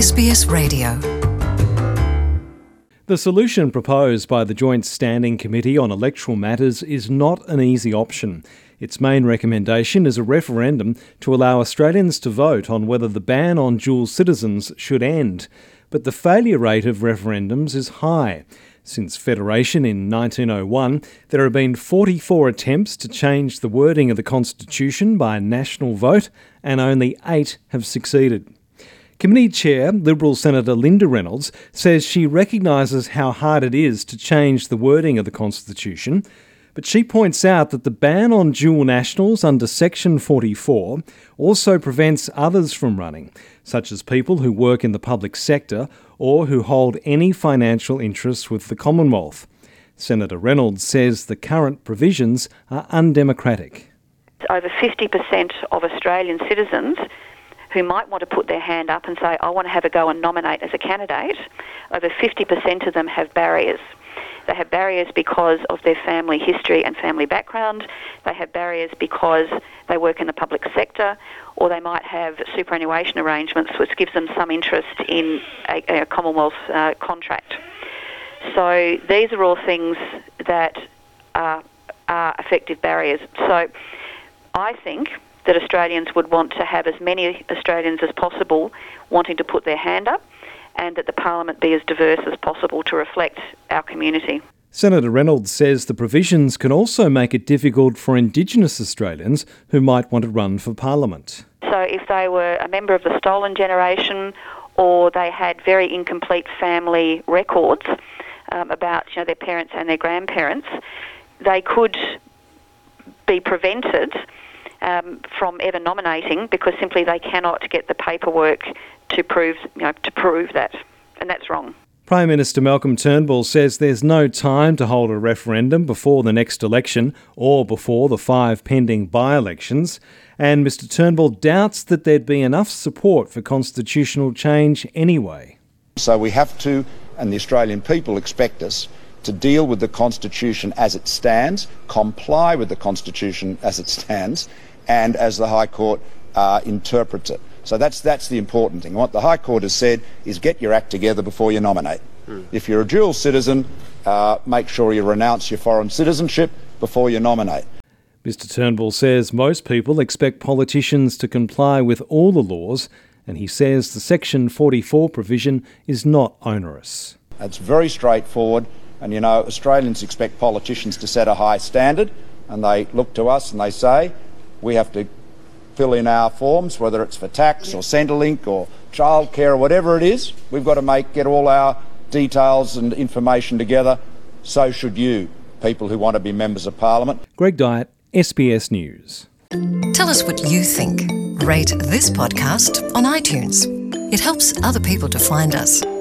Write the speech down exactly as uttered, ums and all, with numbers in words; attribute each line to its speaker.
Speaker 1: S B S Radio.
Speaker 2: The solution proposed by the Joint Standing Committee on Electoral Matters is not an easy option. Its main recommendation is a referendum to allow Australians to vote on whether the ban on dual citizens should end. But the failure rate of referendums is high. Since Federation in nineteen oh one, there have been forty-four attempts to change the wording of the Constitution by national vote, and only eight have succeeded. Committee Chair, Liberal Senator Linda Reynolds, says she recognises how hard it is to change the wording of the Constitution, but she points out that the ban on dual nationals under Section forty-four also prevents others from running, such as people who work in the public sector or who hold any financial interest with the Commonwealth. Senator Reynolds says the current provisions are undemocratic.
Speaker 3: Over fifty percent of Australian citizens who might want to put their hand up and say, I want to have a go and nominate as a candidate, over fifty percent of them have barriers. They have barriers because of their family history and family background. They have barriers because they work in the public sector, or they might have superannuation arrangements which gives them some interest in a, a Commonwealth uh, contract. So these are all things that are, are effective barriers. So I think that Australians would want to have as many Australians as possible wanting to put their hand up, and that the Parliament be as diverse as possible to reflect our community.
Speaker 2: Senator Reynolds says the provisions can also make it difficult for Indigenous Australians who might want to run for Parliament.
Speaker 3: So if they were a member of the stolen generation, or they had very incomplete family records um, about you know, their parents and their grandparents, they could be prevented um, from ever nominating because simply they cannot get the paperwork to prove, you know, to prove that, and that's wrong.
Speaker 2: Prime Minister Malcolm Turnbull says there's no time to hold a referendum before the next election or before the five pending by-elections, and Mr Turnbull doubts that there'd be enough support for constitutional change anyway.
Speaker 4: So we have to, and the Australian people expect us, to deal with the Constitution as it stands, comply with the Constitution as it stands, and as the High Court uh, interprets it. So that's that's the important thing. What the High Court has said is get your act together before you nominate. Mm. If you're a dual citizen, uh, make sure you renounce your foreign citizenship before you nominate.
Speaker 2: Mr Turnbull says most people expect politicians to comply with all the laws, and he says the Section forty-four provision is not onerous.
Speaker 4: It's very straightforward, and you know, Australians expect politicians to set a high standard, and they look to us and they say, we have to fill in our forms, whether it's for tax or Centrelink or childcare or whatever it is. We've got to make get all our details and information together. So should you, people who want to be members of Parliament.
Speaker 2: Greg Dyett, S B S News.
Speaker 1: Tell us what you think. Rate this podcast on iTunes. It helps other people to find us.